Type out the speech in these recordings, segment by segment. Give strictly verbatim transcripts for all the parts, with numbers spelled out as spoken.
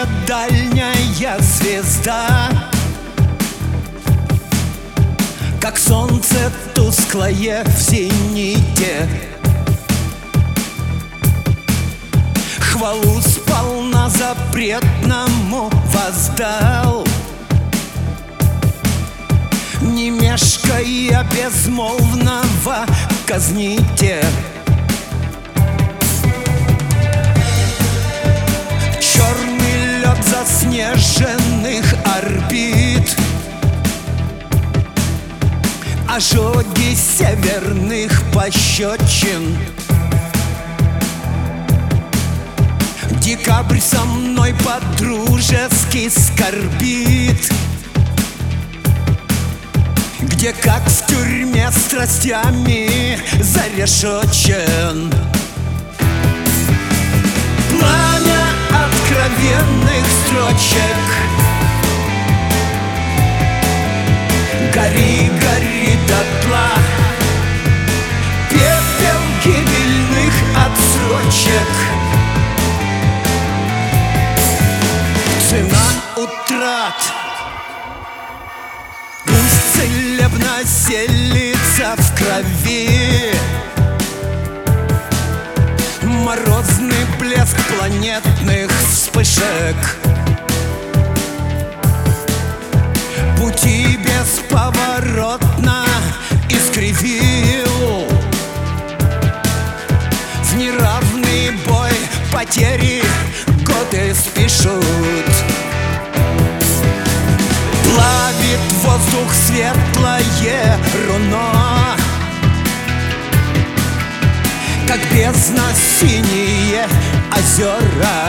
дальняя звезда, как солнце тусклое в зените. Хвалу сполна запретному воздал, не мешкая безмолвного казните. Черный лед заснеженных орбит, ожоги северных пощечин. Декабрь со мной по-дружески скорбит, где, как в тюрьме, страстями зарешочен. Пламя откровенных строчек, гори, гори дотла, пепел гибельных отсрочек. Цена утрат пусть целебно селится в крови. Морозный блеск планетных вспышек, пути бесповоротно искривил. В неравный бой потери годы спешут. Плавит воздух светлое руно, как бездна синие озера.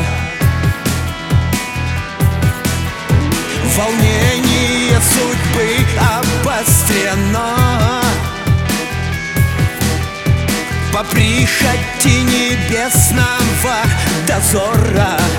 Волнение судьбы обострено по прихоти небесного дозора.